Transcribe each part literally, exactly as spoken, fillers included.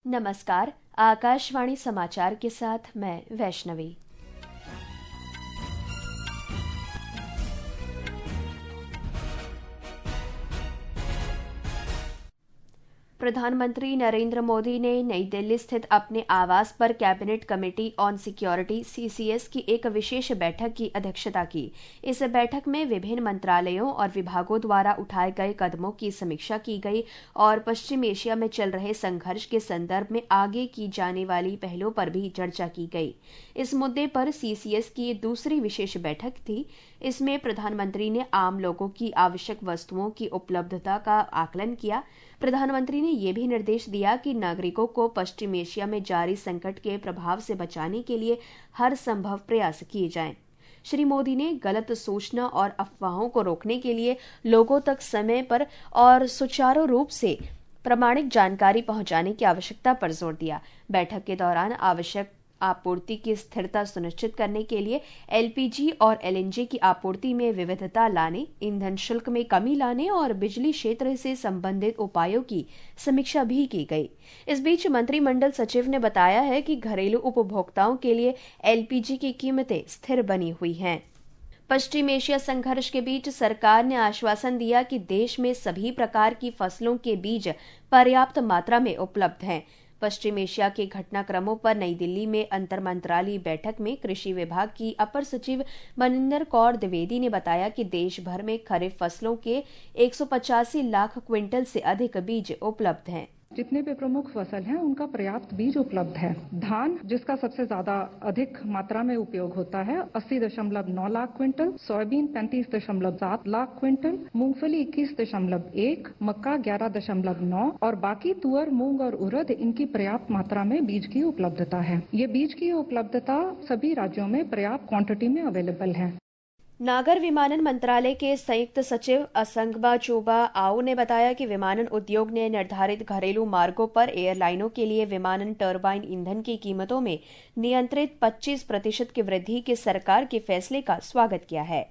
नमस्कार। आकाशवाणी समाचार के साथ मैं वैष्णवी। प्रधानमंत्री नरेंद्र मोदी ने नई दिल्ली स्थित अपने आवास पर cabinet committee on security CCS की एक विशेष बैठक की अध्यक्षता की। इस बैठक में विभिन्न मंत्रालयों और विभागों द्वारा उठाए गए कदमों की समीक्षा की गई और पश्चिम एशिया में चल रहे संघर्ष के संदर्भ में आगे की जाने वाली पहलों पर भी चर्चा की गई। इस मुद्दे पर सीसीएस की दूसरी विशेष बैठक थी। इसमें प्रधानमंत्री ने आम लोगों की आवश्यक वस्तुओं की उपलब्धता का आकलन किया। प्रधानमंत्री ने यह भी निर्देश दिया कि नागरिकों को पश्चिम एशिया में जारी संकट के प्रभाव से बचाने के लिए हर संभव प्रयास किए जाएं। श्री मोदी ने गलत सूचना और अफवाहों को रोकने के लिए लोगों तक समय पर और सुचारू रूप से प्रामाणिक जानकारी पहुंचाने की आवश्यकता पर जोर दिया। बैठक के दौरान आवश्यक आपूर्ति की स्थिरता सुनिश्चित करने के लिए एलपीजी और एलएनजी की आपूर्ति में विविधता लाने, ईंधन शुल्क में कमी लाने और बिजली क्षेत्र से संबंधित उपायों की समीक्षा भी की गई। इस बीच मंत्रिमंडल सचिव ने बताया है कि घरेलू उपभोक्ताओं के लिए एलपीजी की कीमतें स्थिर बनी हुई हैं। पश्चिम एशिया संघर्ष के बीच सरकार ने आश्वासन दिया कि देश में सभी प्रकार की फसलों के बीज पर्याप्त मात्रा में उपलब्ध हैं। पश्चिम एशिया के घटनाक्रमों पर नई दिल्ली में अंतर मंत्रालयी बैठक में कृषि विभाग की अपर सचिव मनिंदर कौर द्विवेदी ने बताया कि देश भर में खरीफ फसलों के एक सौ पचासी लाख क्विंटल से अधिक बीज उपलब्ध हैं। जितने भी प्रमुख फसल हैं उनका पर्याप्त बीज उपलब्ध है। धान, जिसका सबसे ज्यादा अधिक मात्रा में उपयोग होता है, अस्सी दशमलव नौ लाख क्विंटल, सोयाबीन पैंतीस दशमलव सात लाख क्विंटल, मूंगफली इक्कीस दशमलव एक, मक्का ग्यारह दशमलव नौ और बाकी तुअर, मूंग और उड़द, इनकी पर्याप्त मात्रा में बीज की उपलब्धता है। ये बीज की उपलब्धता सभी राज्यों में पर्याप्त क्वांटिटी में अवेलेबल है। नागर विमानन मंत्रालय के संयुक्त सचिव असंगबा चोबा आओ ने बताया कि विमानन उद्योग ने निर्धारित घरेलू मार्गों पर एयरलाइनों के लिए विमानन टरबाइन ईंधन की कीमतों में नियंत्रित पच्चीस प्रतिशत की वृद्धि के सरकार के फैसले का स्वागत किया है।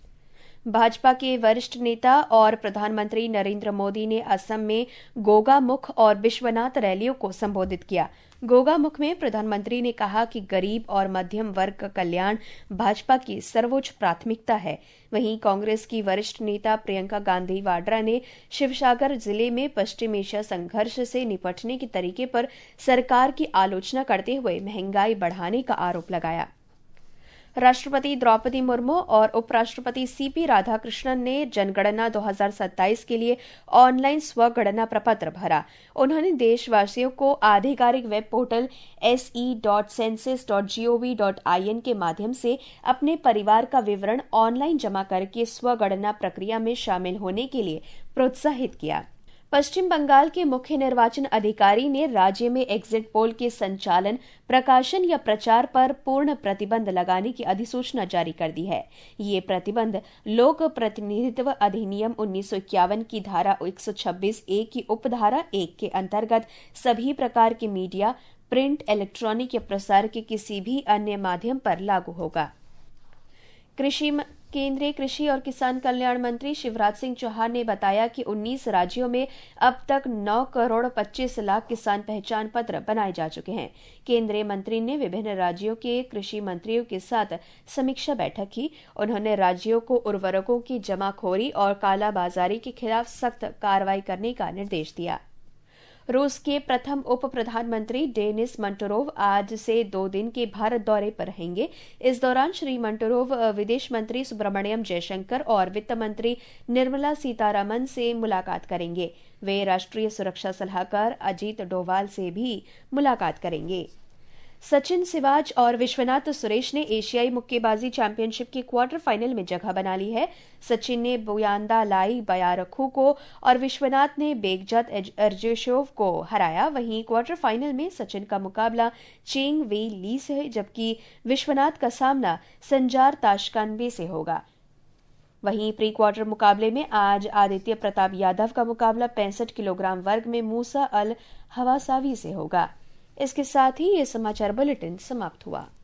भाजपा के वरिष्ठ नेता और प्रधानमंत्री नरेंद्र मोदी ने असम में गोगामुख और विश्वनाथ रैलियों को संबोधित किया। गोगामुख में प्रधानमंत्री ने कहा कि गरीब और मध्यम वर्ग का कल्याण भाजपा की सर्वोच्च प्राथमिकता है। वहीं कांग्रेस की वरिष्ठ नेता प्रियंका गांधी वाड्रा ने शिवसागर जिले में पश्चिम एशिया संघर्ष से निपटने के तरीके पर सरकार की आलोचना करते हुए महंगाई बढ़ाने का आरोप लगाया। राष्ट्रपति द्रौपदी मुर्मू और उपराष्ट्रपति सीपी राधाकृष्णन ने जनगणना दो हज़ार सत्ताईस के लिए ऑनलाइन स्वगणना प्रपत्र भरा। उन्होंने देशवासियों को आधिकारिक web portal S E dot census dot G O V dot I N के माध्यम से अपने परिवार का विवरण ऑनलाइन जमा करके स्वगणना प्रक्रिया में शामिल होने के लिए प्रोत्साहित किया। पश्चिम बंगाल के मुख्य निर्वाचन अधिकारी ने राज्य में एग्जिट पोल के संचालन, प्रकाशन या प्रचार पर पूर्ण प्रतिबंध लगाने की अधिसूचना जारी कर दी है। ये प्रतिबंध लोक प्रतिनिधित्व अधिनियम उन्नीस सौ इक्यावन की धारा एक सौ छब्बीस ए की उपधारा एक के अंतर्गत सभी प्रकार के मीडिया, प्रिंट, इलेक्ट्रॉनिक या प्रसार के किसी भी अन्य माध्यम पर लागू होगा। कृषि केंद्रीय कृषि और किसान कल्याण मंत्री शिवराज सिंह चौहान ने बताया कि उन्नीस राज्यों में अब तक नौ करोड़ पच्चीस लाख किसान पहचान पत्र बनाए जा चुके हैं। केंद्रीय मंत्री ने विभिन्न राज्यों के कृषि मंत्रियों के साथ समीक्षा बैठक की। उन्होंने राज्यों को उर्वरकों की जमाखोरी और कालाबाजारी के खिलाफ सख्त कार्रवाई करने का निर्देश दिया। रूस के प्रथम उप प्रधानमंत्री डेनिस मंटोरोव आज से दो दिन के भारत दौरे पर रहेंगे। इस दौरान श्री मंटोरोव विदेश मंत्री सुब्रमण्यम जयशंकर और वित्त मंत्री निर्मला सीतारमन से मुलाकात करेंगे। वे राष्ट्रीय सुरक्षा सलाहकार अजीत डोभाल से भी मुलाकात करेंगे। सचिन सिवाच और विश्वनाथ सुरेश ने एशियाई मुक्केबाजी चैंपियनशिप के क्वार्टर फाइनल में जगह बना ली है। सचिन ने बुयांदा लाई बयारखू को और विश्वनाथ ने बेगजत एर्जेशोव को हराया। वहीं क्वार्टर फाइनल में सचिन का मुकाबला चेंग वेई ली से है, जबकि विश्वनाथ का सामना संजार ताशकानबे से होगा। वहीं प्री क्वार्टर मुकाबले में आज आदित्य प्रताप यादव का मुकाबला पैंसठ किलोग्राम वर्ग में मूसा अल हवासावी से होगा। इसके साथ ही ये समाचार बुलेटिन समाप्त हुआ।